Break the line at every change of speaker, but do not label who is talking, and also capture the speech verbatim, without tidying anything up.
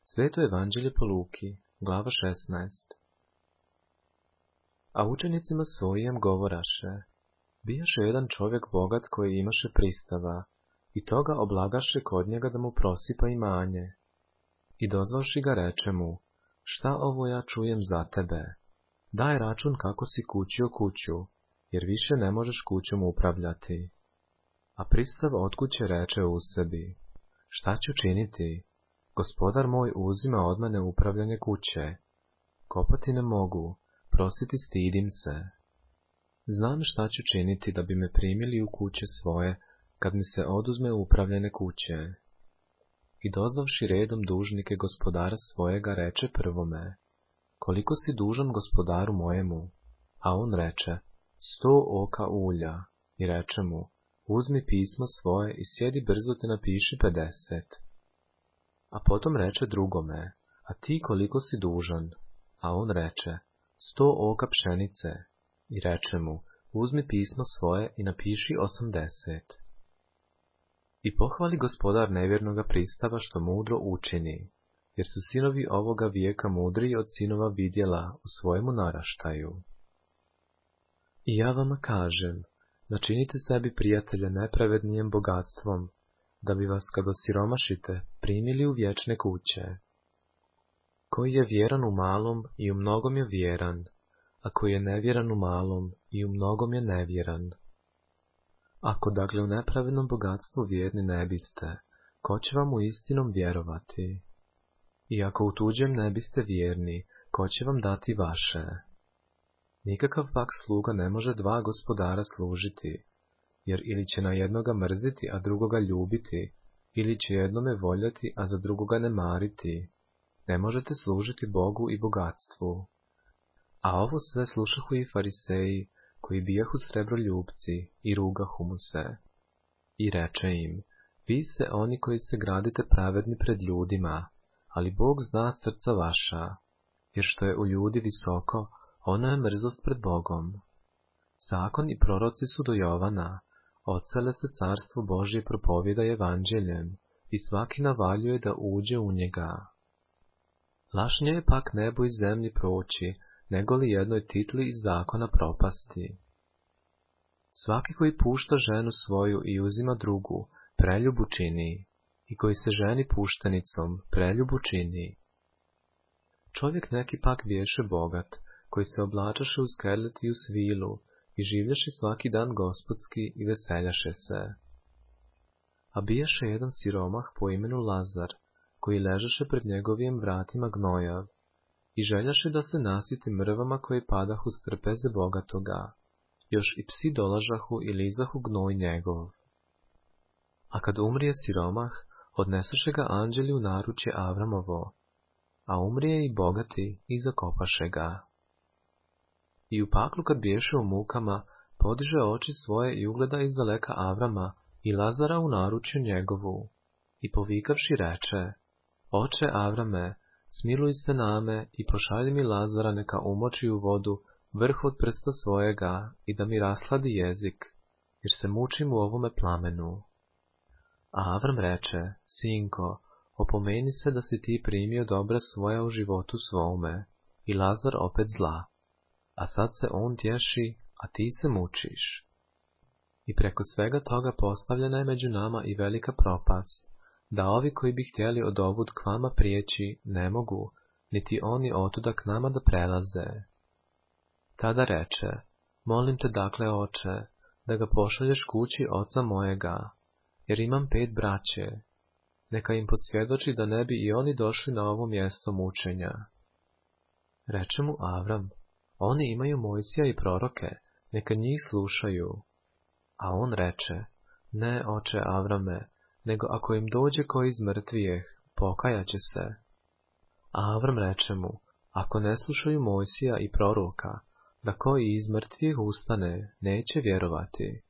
Sveto evanđelje po Luki, glava šesnaest. A učenicima svojim govoraše, bijaše jedan čovjek bogat koji imaše pristava, i toga oblagaše kod njega da mu prosipa imanje. I dozvavši ga reče mu, šta ovo ja čujem za tebe? Daj račun kako si kućio kuću, jer više ne možeš kućom upravljati. A pristav od kuće reče u sebi, šta ću činiti? Gospodar moj uzima od mene upravljanje kuće. Kopati ne mogu, prositi stidim se. Znam šta ću činiti da bi me primili u kuće svoje, kad mi se oduzme upravljanje kuće. I dozvavši redom dužnike gospodara svojega reče prvome, koliko si dužan gospodaru mojemu? A on reče, sto oka ulja, i reče mu, uzmi pismo svoje i sjedi brzo te napiši pedeset. A potom reče drugome, a ti koliko si dužan? A on reče, sto oka pšenice, i reče mu, uzmi pismo svoje i napiši osamdeset. I pohvali gospodar nevjernoga pristava što mudro učini, jer su sinovi ovoga vijeka mudriji od sinova vidjela u svojemu naraštaju. I ja vama kažem, načinite sebi prijatelja nepravednijem bogatstvom, da bi vas kad osiromašite primili u vječne kuće. Koji je vjeran u malom i u mnogom je vjeran, a koji je nevjeran u malom i u mnogom je nevjeran. Ako dakle u nepravednom bogatstvu vjerni ne biste, ko će vam u istinom vjerovati? I ako u tuđem ne biste vjerni, ko će vam dati vaše? Nikakav pak sluga ne može dva gospodara služiti, jer ili će na jednoga mrziti, a drugoga ljubiti, ili će jednome voljeti, a za drugoga ne mariti. Ne možete služiti Bogu i bogatstvu. A ovo sve slušahu i fariseji, koji bijahu srebroljubci, i rugahu mu se. I reče im, vi ste oni koji se gradite pravedni pred ljudima, ali Bog zna srca vaša, jer što je u ljudi visoko, ono je mrzost pred Bogom. Zakon i proroci su do Jovana, odsele se carstvo Božje propovjeda evanđeljem, i svaki navaljuje da uđe u njega. Lažnije je pak nebo i zemlji proći, nego li jednoj titli iz zakona propasti. Svaki koji pušta ženu svoju i uzima drugu, preljubu čini, i koji se ženi puštenicom, preljubu čini. Čovjek neki pak biješe bogat, koji se oblačaše u skerlet i u svilu, i življaše svaki dan gospodski i veseljaše se. A bijaše jedan siromah po imenu Lazar, koji ležaše pred njegovim vratima gnojav, i željaše da se nasiti mrvama koje padahu s trpeze bogatoga, još i psi dolažahu i lizahu gnoj njegov. A kad umrije siromah, odnesaše ga anđeli u naručje Avramovo, a umrije i bogati i zakopaše ga. I u paklu kad biješe u mukama, podiže oči svoje i ugleda izdaleka Avrama i Lazara u naručju njegovu, i povikavši reče, Oče Avrame, smiluj se name i pošalji mi Lazara neka umoči u vodu vrh od prsta svojega i da mi rasladi jezik, jer se mučim u ovome plamenu. A Avram reče, sinko, opomeni se da si ti primio dobra svoja u životu svome, i Lazar opet zla, a sad se on tješi, a ti se mučiš. I preko svega toga postavljena je među nama i velika propast, da ovi koji bi htjeli od ovud k vama prijeći ne mogu, niti oni otuda k nama da prelaze. Tada reče, molim te dakle, oče, da ga pošalješ kući oca mojega, jer imam pet braće. Neka im posvjedoči da ne bi i oni došli na ovo mjesto mučenja. Reče mu Avram, oni imaju Mojsija i proroke, neka njih slušaju. A on reče, ne, oče Avrame, nego ako im dođe koji iz mrtvijeh, pokajaće se. A Avram reče mu, ako ne slušaju Mojsija i proroka, da koji iz mrtvijeh ustane, neće vjerovati.